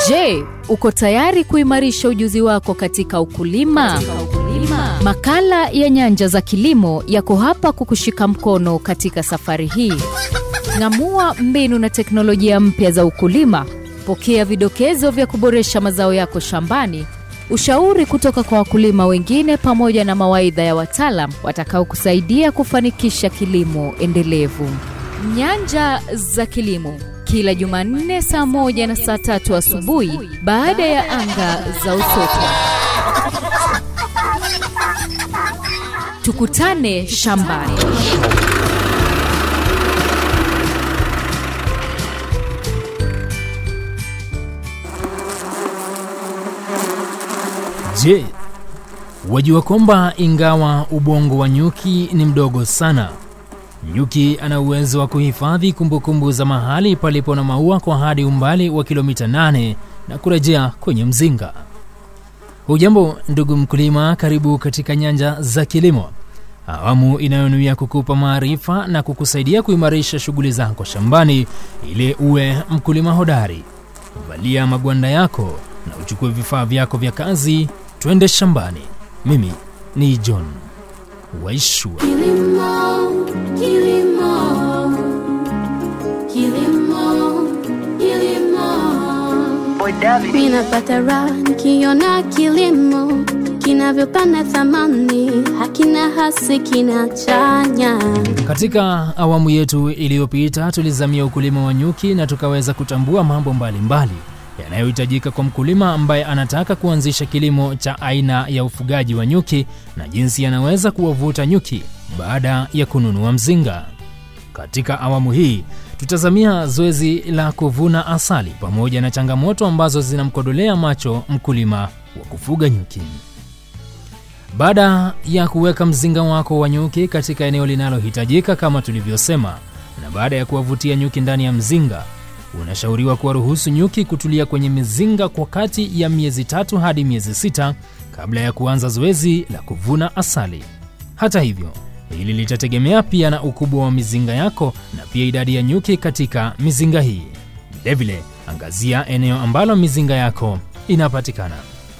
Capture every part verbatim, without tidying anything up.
Je, uko tayari kuimarisha ujuzi wako katika ukulima? Katika ukulima. Makala ya Nyanja za Kilimo yako hapa kukushika mkono katika safari hii. Ng'amua mbinu na teknolojia mpya za ukulima. Pokea vidokezo vya kuboresha mazao yako shambani, ushauri kutoka kwa wakulima wengine pamoja na mawaidha ya wataalamu watakao kusaidia kufanikisha kilimo endelevu. Nyanja za Kilimo, kila Jumanne saa moja na saa tatu asubuhi baada ya anga za Usoko. Tukutane shambani. Je, wajua kwamba ingawa ubongo wa nyuki ni mdogo sana, nyuki ana uwezo wa kuhifadhi kumbukumbu za mahali palipo na maua kwa hadi umbali wa kilomita nane na kurejea kwenye mzinga. Hujambo ndugu mkulima, karibu katika Nyanja za Kilimo, awamu inayonuia kukupa maarifa na kukusaidia kuimarisha shughuli zako shambani ili uwe mkulima hodari. Valia magwanda yako na uchukue vifaa vyako vya kazi, twende shambani. Mimi ni John Waishua. Kilimo, kilimo, kilimo, kilimo. Ninapata raha nikiona kilimo kinavyopanda thamani, hakina hasi kinachanya. Katika awamu yetu iliyopita tulizamia ukulima wa nyuki na tukaweza kutambua mambo mbalimbali yanayohitajika kwa mkulima ambaye anataka kuanzisha kilimo cha aina ya ufugaji wa nyuki na jinsi yanaweza kuwavuta nyuki baada ya kununua mzinga. Katika awamu hii tutazamia zoezi la kuvuna asali pamoja na changamoto ambazo zinamkodolea macho mkulima wa kufuga nyuki. Baada ya kuweka mzinga wako wa nyuki katika eneo linalohitajika kama tulivyosema, na baada ya kuwavutia nyuki ndani ya mzinga, unashauriwa kuwaruhusu nyuki kutulia kwenye mizinga kwa kati ya miezi tatu hadi miezi sita kabla ya kuanza zoezi la kuvuna asali. Hata hivyo, hili litategemea pia na ukubwa wa mizinga yako na pia idadi ya nyuki katika mizinga hii. Vilevile, angazia eneo ambalo mizinga yako inapatikana.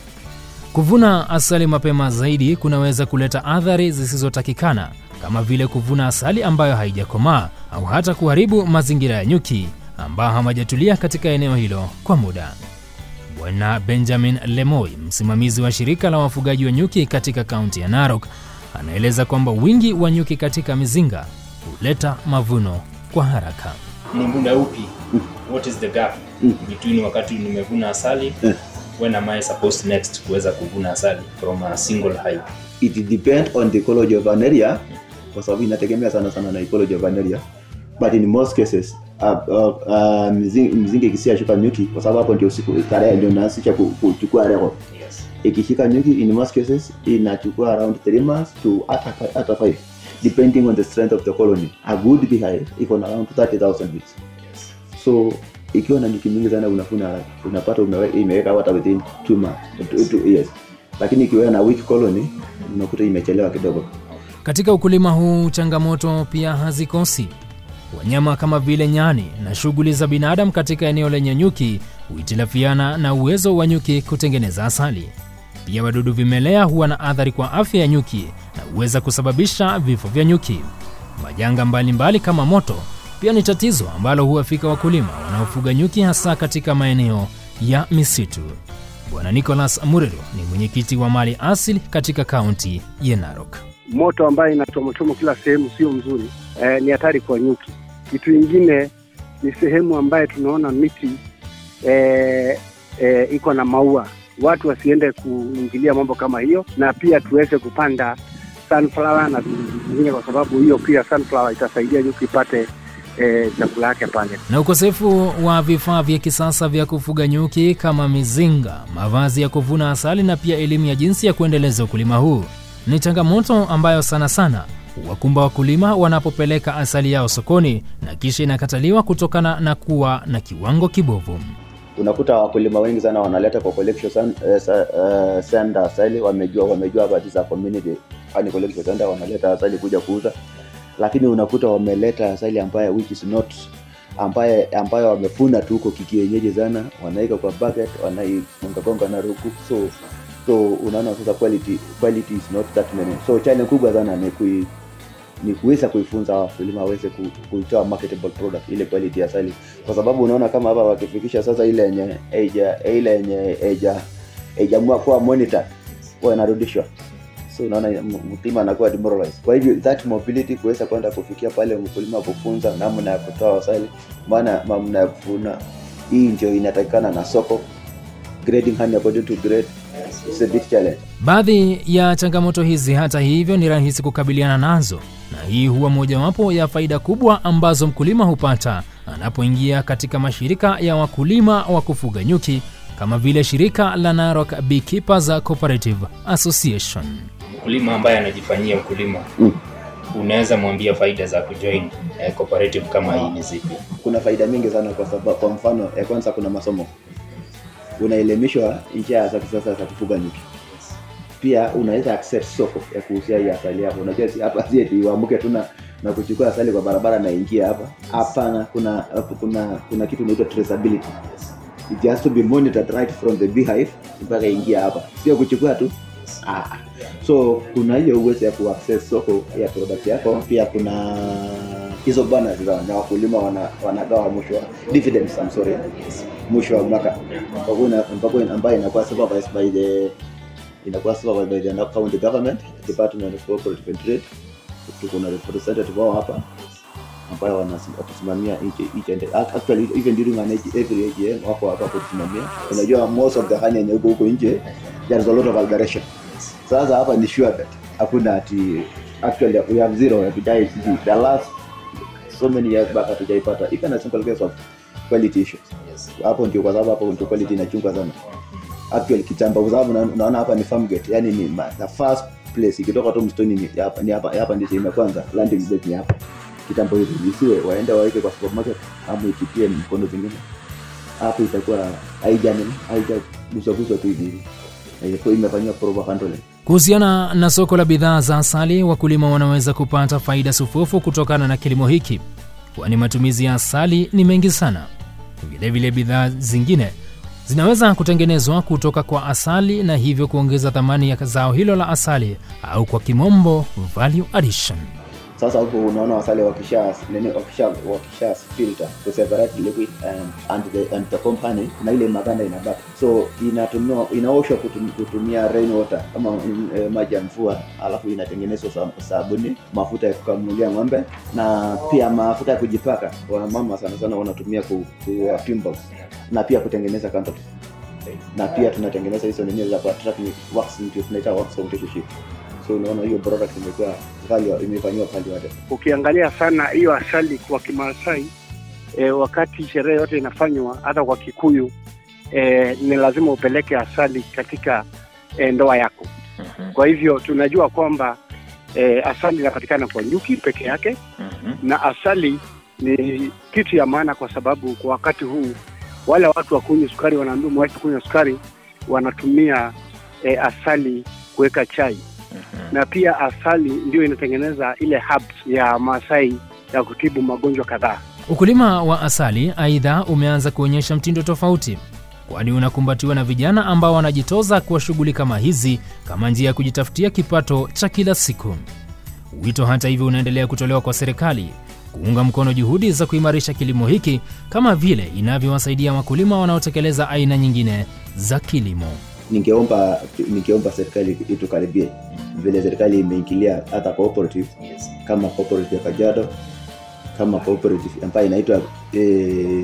Kuvuna asali mapema zaidi kunaweza kuleta athari zisizotakikana kama vile kuvuna asali ambayo haijakomaa au hata kuharibu mazingira ya nyuki ambao hawajatulia katika eneo hilo kwa muda. Bwana Benjamin Lemoy, msimamizi wa shirika la wafugaji wa nyuki katika kaunti ya Narok, anaeleza kwamba wingi wa nyuki katika mizinga huleta mavuno kwa haraka. Ni muda upi? What is the gap between wakati nimevuna asali when am I supposed next kuweza kuvuna asali from a single hive? It depends on the ecology of an area, kwa sababu inategemea sana sana na ecology of an area, but in most cases uh, uh, uh, mzinga ikisia shuka nyuki, kwa sababu hapo ndio siku tarehe ndio naanza kuchukua record. Yes. Ikishika nyuki in most cases inachukua around three months to at five, depending on the strength of the colony. A good beehive iko na around thirty thousand bees. Yes. So ikiwa na nyuki mingi sana unafuna unapata imeweka hata within two months two, two years. Lakini ikiwa na weak colony unakuta imechelewa kidogo. Katika ukulima huu changamoto pia hazikosi. Wanyama kama vile nyani na shughuli za binadamu katika eneo lenye nyuki huitilafiana na uwezo wa nyuki kutengeneza asali. Pia wadudu vimelea huwa na athari kwa afya ya nyuki na huweza kusababisha vifo vya nyuki. Majanga mbalimbali kama moto pia ni tatizo ambalo huwafika wakulima wanaofuga nyuki hasa katika maeneo ya misitu. Bwana Nicholas Murero ni mwenyekiti wa mali asili katika kaunti ya Narok. Moto ambayo inatomotomo kila sehemu sio mzuri, eh, ni hatari kwa nyuki. Kitu kingine ni sehemu ambayo tunaona miti eh, eh, iko na maua. Watu wasiende kuingilia mambo kama hiyo, na pia tuweze kupanda sunflower na vingine, kwa sababu hiyo pia sunflower itasaidia nyuki ipate eh, chakula yake pale. Na ukosefu wa vifaa vya kisasa vya kufuga nyuki kama mizinga, mavazi ya kuvuna asali na pia elimu ya jinsi ya kuendeleza ukulima huu ni changamoto ambayo sana sana wakumba wakulima wanapopeleka asali yao sokoni na kisha inakataliwa kutokana na kuwa na kiwango kibovu. Unakuta wakulima wengi sana wanaleta kwa collection uh, center asali, wamejua wamejua about za community ani collection center, wanaleta asali kuja kuuza, lakini unakuta wameleta asali ambayo which is not ambaye ambayo wamefuna tu huko kikienyeji sana, wanaika kwa bucket, wanaifunga gonga na ruku. So so unaona sasa quality quality is not that many. So challenge kubwa sana ni kui ni kuweza kuifunza wakulima waweze kuitoa marketable product ile quality ya asali, kwa sababu unaona kama hapa wakifikisha sasa ile yenye eja ile yenye eja eja mwa kwa monitor wanarudishwa. So unaona mkulima anakuwa demoralized. Kwa hivyo that mobility kuweza kwenda kufikia pale mkulima kufunza namna ya kutoa asali, maana namna ya kufuna hii ndio inatakikana na soko. Grading honey according to grade is a big challenge. Baadhi ya changamoto hizi hata hivyo ni rahisi kukabiliana nazo, na hii huwa mojawapo ya faida kubwa ambazo mkulima hupata anapoingia katika mashirika ya wakulima wa kufuga nyuki kama vile shirika la Narok Beekeepers Cooperative Association. Mkulima ambaye anajifanyia ukulima, mm. unaweza mwambia faida za kujoin eh, cooperative kama hii ni zipi? Kuna faida mingi sana, kwa sababu kwa mfano ya kwanza kuna masomo. Unaelimishwa njia za kisasa za kufuga nyuki. Pia unaweza access soko ya kuuzia hii asali hapo. Unajua si hapa sisi tuamke tuna na kuchukua asali kwa barabara na ingia hapa. Hapana, kuna kuna kuna kitu inaitwa traceability. It has to be monitored right from the beehive mpaka ingia hapa. Sio kuchukua tu. Ah. So kuna hiyo uwezo ya kuaccess soko ya product yako. Pia kuna hizo banners za wakulima wana wanagawa mwisho dividends, I'm sorry. Mwisho wa mwaka. Kwa kuna mpaka ambayo inakuwa supervised by the inakuwa supervised by the county government, Department of Cooperative and Trade. Tuko na representative wao hapa ambao wanasimamia each and actually even during an every A G M wako hapa kusimamia. Unajua most of the honey yenye huko nje there is a lot of alteration. Sasa hapa ni sure that hakuna ati actually we have zero every day. The last so many years back hatujaipata even a simple case of quality issues. Hapo ndio kwa sababu hapo ndio quality inachunga sana. Actually kitamba kwa sababu unaona hapa ni farm gate, yani ni the first place ikitoka tu mstoni ni hapa ni hapa hapa ndio sehemu kwanza landing gate ni hapa. Kitambo hivi isiwe waende waweke kwa supermarket au ipitie mkono zingine. Hapo itakuwa haijani haijaguswa tu hivi. Haiko imefanywa proper handling. Kuhusiana na soko la bidhaa za asali, wakulima wanaweza kupata faida sufufu kutokana na kilimo hiki, kwani matumizi ya asali ni mengi sana. Vile vile bidhaa zingine zinaweza kutengenezwa kutoka kwa asali na hivyo kuongeza thamani ya zao hilo la asali, au kwa kimombo value addition. Sasa huko unaona asali wakisha nene wakisha wakisha filter to separate liquid and and the and the company na ile maganda inabaki. So inatumiwa inaoshwa kutumia rain water kama e, maji ya mvua, alafu inatengenezwa sabuni, mafuta ya kukamulia ng'ombe, na pia mafuta ya kujipaka. Wamama sana sana wanatumia ku, ku pimples na pia kutengeneza candles. Na pia tunatengeneza hizo nini za attract wax, ndio tunaita wax foundation. So unaona hiyo product imekuwa value imefanywa value added. Ukiangalia sana hiyo asali kwa Kimasai, e, wakati sherehe yote inafanywa hata kwa Kikuyu, e, ni lazima upeleke asali katika e, ndoa yako. Uh-huh. Kwa hivyo tunajua kwamba e, asali inapatikana kwa nyuki peke yake. Uh-huh. Na asali ni kitu ya maana kwa sababu kwa wakati huu wale watu wa kunywa sukari wanaambiwa mwache kunywa sukari, wanatumia e, asali kuweka chai. Uh-huh. Na pia asali ndio inatengeneza ile herbs ya Masai ya kutibu magonjwa kadhaa. Ukulima wa asali aidha umeanza kuonyesha mtindo tofauti, kwani unakumbatiwa na vijana ambao wanajitoza kwa shughuli kama hizi kama njia ya kujitafutia kipato cha kila siku. Wito hata hivyo unaendelea kutolewa kwa serikali kuunga mkono juhudi za kuimarisha kilimo hiki kama vile inavyowasaidia wakulima wanaotekeleza aina nyingine za kilimo. Ningeomba ningeomba serikali itukaribie vile serikali imeingilia hata cooperative, kama cooperative ya Kajiado, kama cooperative ambayo inaitwa eh,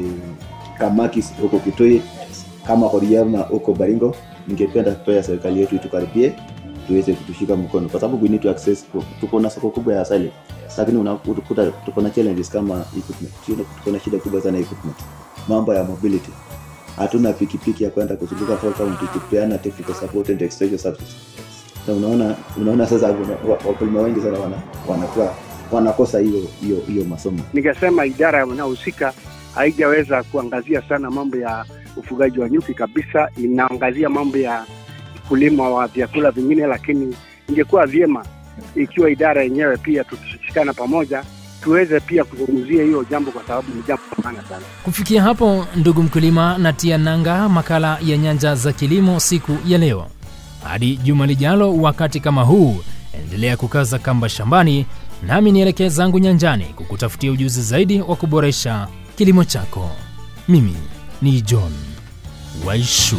Kamakis huko Kitui, kama Koriama huko Baringo. Ningependa kwa serikali yetu itukaribie tuweze kutushika mkono, kwa sababu we need to access. Tuko na soko kubwa ya asali, lakini unakuta tuko na challenges kama equipment. Tuko na shida kubwa sana equipment, mambo ya mobility. Hatuna pikipiki ya kwenda kuzunguka kwa county kupeana technical support and extension services. Na unaona unaona sasa wakulima wengi sana wana wanakuwa wanakosa hiyo hiyo hiyo masomo. Ningesema idara inayohusika haijaweza kuangazia sana mambo ya ufugaji wa nyuki kabisa, inaangazia mambo ya kulima wa vyakula vingine, lakini ingekuwa vyema ikiwa idara yenyewe pia tukishikana pamoja tuweze pia kuzungumzia hiyo jambo, kwa sababu ni jambo maana sana. Kufikia hapo, ndugu mkulima, natia nanga makala ya Nyanja za Kilimo siku ya leo. Hadi juma lijalo wakati kama huu, endelea kukaza kamba shambani, nami nielekee zangu nyanjani kukutafutia ujuzi zaidi wa kuboresha kilimo chako. Mimi ni John Waishua.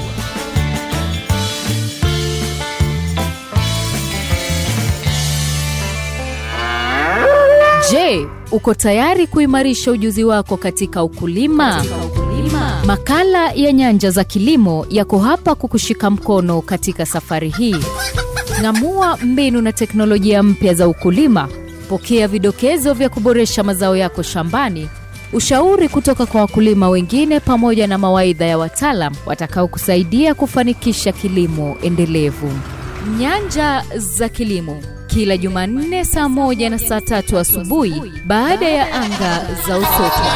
Je, uko tayari kuimarisha ujuzi wako katika ukulima? Katika ukulima. Makala ya Nyanja za Kilimo yako hapa kukushika mkono katika safari hii. Ng'amua mbinu na teknolojia mpya za ukulima. Pokea vidokezo vya kuboresha mazao yako shambani, ushauri kutoka kwa wakulima wengine pamoja na mawaidha ya wataalam watakao kusaidia kufanikisha kilimo endelevu. Nyanja za Kilimo, kila Jumanne saa moja na saa tatu asubuhi baada ya anga za Usoto.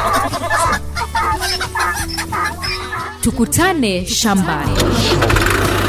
Tukutane shambani.